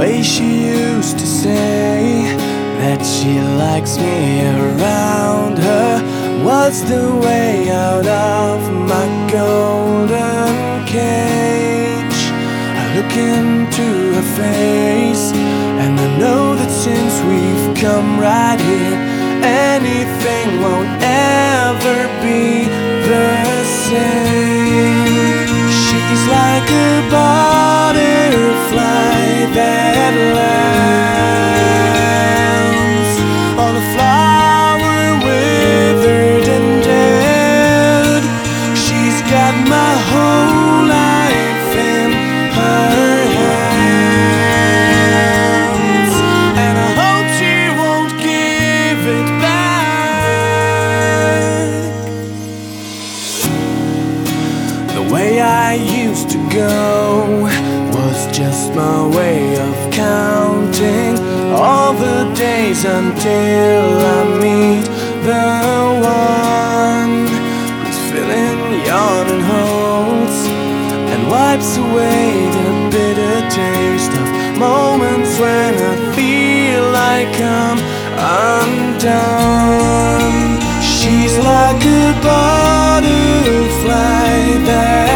way she used to say that she likes me around her was the way out of my golden cage. I look into her face and I know that since we've come right here, anything won't ever be the same. She's like a butterfly that lands on a flower withered and dead. She's got my whole life in her hands, and I hope she won't give it back. The way I used to go was just my way of counting all the days until I meet the one who's filling yawning holes and wipes away the bitter taste of moments when I feel like I'm undone. She's like a butterfly that